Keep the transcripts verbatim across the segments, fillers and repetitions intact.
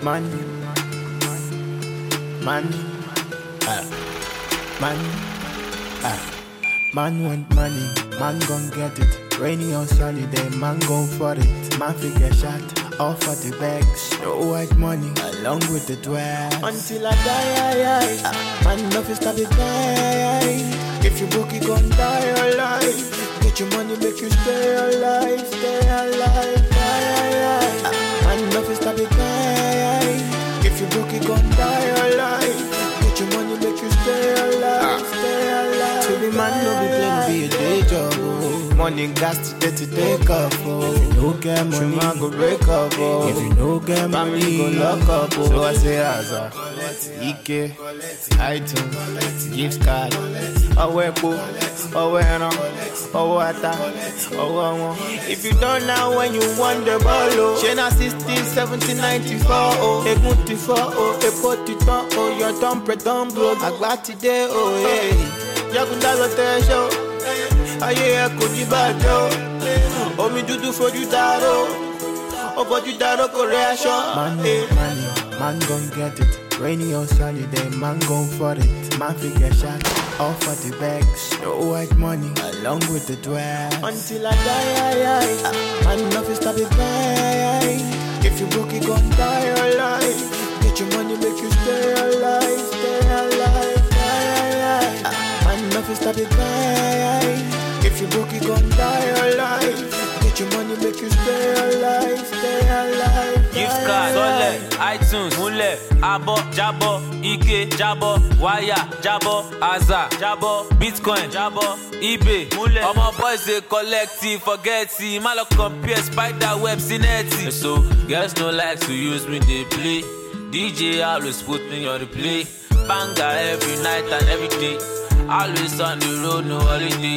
Man, man, ah, man, ah, man want money, man gon' get it. Rainy or sunny day, man go for it. Man figure shot, all for the bags. No white money, along with the dwell. Until I die, I, I, ah, man nothing stop it die. If you broke, you gon' die alive. Get your money, make you stay alive, stay alive. Die, I, I, ah, man nothing stop it die. If you broke, you gon' die alive. Get your money, make you stay alive, ah. stay alive. To be man, no be playing, be a day job. Oh. Money gas today to take off. Oh. If you no get money, man go break up. Oh. If you no get money, go lock up. Oh. So I say, Aza, Ike, iTunes, gift card, Owe Epo, Owe Eno, Owe Ata, Owe Omo. If you don't know when you want the ball, oh. Chena sixteen, seventeen, ninety-four, oh. Egunti-four, oh. Epo-titan, oh. Your dump, dump, bro. Agba today, oh, yeah. Yakunda lote show. Aye, I could be bad, oh. Me do do for you, Daro. Oh, but you, Daro, Korea, show. Man, money, man gon' get it. Rainy or sunny day, man go for it. Man figure shot, all for the bags. No white money, along with the dwell. Until I die, I, I, ah, man nothing stop it die. If you broke, you gon' die alive. Get your money, make you stay alive, stay alive. Die, I, I, ah, man nothing stop it die. If you broke, you gon' die alive. Get your money, make you stay alive, stay alive. Gift card, Sole, iTunes, Mule, Abo, Jabo, Ike, Jabo, Waya, Jabo, Aza, Jabo, Bitcoin, Jabo, eBay, Mule. All my boys they collect it, forget it. Malo compare spider web synergy. So girls don't like to use me, they play. D J always put me on the play. Banger every night and every day. Always on the road, no holiday.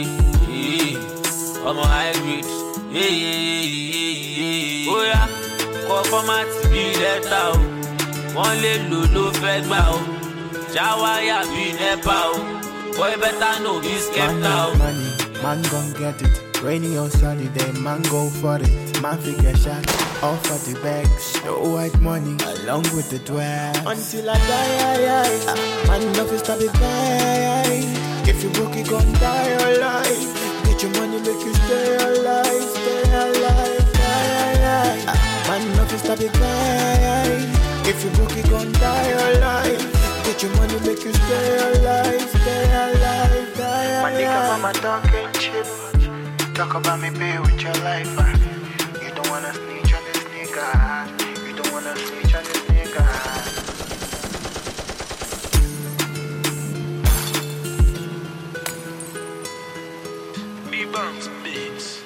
Yeah. I'm a high grade. Yeah, yeah, yeah, yeah. Oh yeah. Call format be letter o. Wọ́n lè lò ló fẹ́ gbà o. Ṣáwáyà bí nẹ́pà o. Boy better no be skepta o. Money, man gon' get it. Rainy or sunny day, man go for it. Man figure shot, all for the bags. No white money, along with the dwell. Until I die, I, I, ah, man nothing stop it die. If you broke, you gon' die alive. Get your money, make you stay alive, stay alive. Die, I, I, ah, man nothing stop it die. If you broke, you gon' die alive. Get your money, make you stay alive, stay alive. Die, I, I, my nigga, mama talking shit. Talk about me, pay with your life. Uh. You don't wanna snitch on this nigga. You don't wanna snitch on this nigga. B-Bombs Beats.